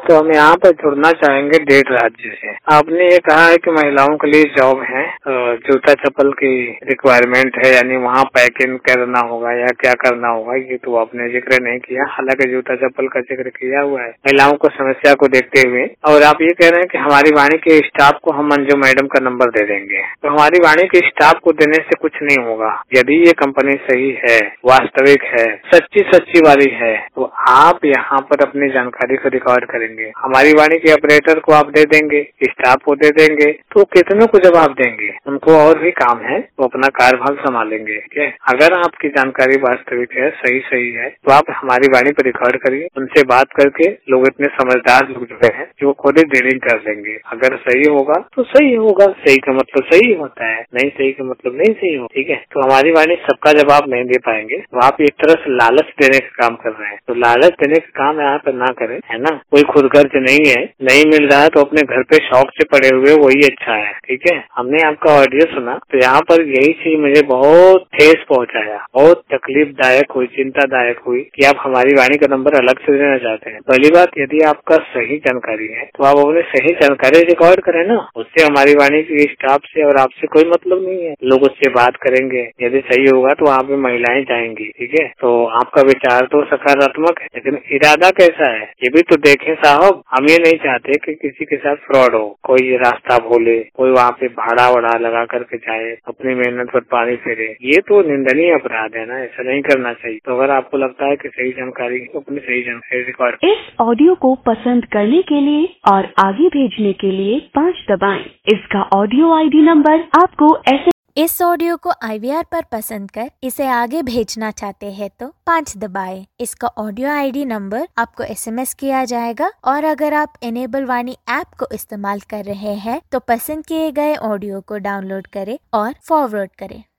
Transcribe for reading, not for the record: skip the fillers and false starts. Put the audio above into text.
तो हम यहाँ पर जुड़ना चाहेंगे 1.5 राज्य से। आपने ये कहा है कि महिलाओं के लिए जॉब है, जूता चप्पल की रिक्वायरमेंट है, यानी वहाँ पैकिंग करना होगा या क्या करना होगा, ये तो आपने जिक्र नहीं किया। हालांकि जूता चप्पल का जिक्र किया हुआ है महिलाओं को समस्या को देखते हुए। और आप ये कह रहे हैं कि हमारी वाणी के स्टाफ को हम मंजू मैडम का नंबर दे देंगे। तो हमारी वाणी के स्टाफ को देने से कुछ नहीं होगा। यदि ये कंपनी सही है, वास्तविक है, सच्ची वाली है, तो आप यहाँ पर अपनी जानकारी को रिकॉर्ड करेंगे, हमारी वाणी के ऑपरेटर को आप दे देंगे, स्टाफ को दे देंगे, तो कितनों को जवाब देंगे? उनको और भी काम है, वो अपना कार्यभार संभालेंगे। ठीक है, अगर आपकी जानकारी वास्तविक है, सही है, तो आप हमारी वाणी पर रिकॉर्ड करिए। उनसे बात करके लोग इतने समझदार लोग जुड़े हैं जो खुद ही डीलिंग कर लेंगे। अगर सही होगा तो सही होगा, सही का मतलब सही होता है, नहीं सही का मतलब नहीं सही हो। ठीक है, तो हमारी वाणी सबका जवाब नहीं दे पाएंगे, तो आप एक तरह से लालच देने का काम कर रहे हैं। तो लालच देने का काम यहाँ पर ना करें, है ना। कोई खुदगर्ज नहीं है, नहीं मिल रहा है तो अपने घर पे शौक से पड़े हुए वही अच्छा है। ठीक है, हमने आपका ऑडियो सुना तो यहाँ पर यही चीज मुझे बहुत ठेस पहुँचाया, बहुत तकलीफदायक हुई, चिंतादायक हुई कि आप हमारी वाणी का नंबर अलग से देना चाहते हैं। पहली बात, यदि आपका सही जानकारी है तो आप अपने सही जानकारी रिकॉर्ड करें ना। उससे हमारी वाणी की स्टाफ से और आपसे कोई मतलब नहीं है। लोग उससे बात करेंगे, यदि सही होगा तो वहाँ पे महिलाएं जाएंगी। ठीक है, तो आपका विचार तो सकारात्मक है, लेकिन इरादा कैसा है ये भी तो देखें साहब। हम ये नहीं चाहते कि किसी के साथ फ्रॉड हो, कोई रास्ता भूले, कोई वहाँ पे भाड़ा वड़ा लगा करके जाए, अपनी मेहनत पर पानी फेरे। ये तो निंदनीय अपराध है ना, ऐसा नहीं करना चाहिए। तो अगर आपको लगता है कि सही जानकारी, तो अपनी सही जानकारी रिकॉर्ड। इस ऑडियो को पसंद करने के लिए और आगे भेजने के लिए 5 दबाएं। इसका ऑडियो ID नंबर आपको ऐसे। इस ऑडियो को IVR पर पसंद कर इसे आगे भेजना चाहते हैं तो 5 दबाएं। इसका ऑडियो ID नंबर आपको SMS किया जाएगा। और अगर आप इनेबल वाणी ऐप को इस्तेमाल कर रहे हैं तो पसंद किए गए ऑडियो को डाउनलोड करें और फॉरवर्ड करें।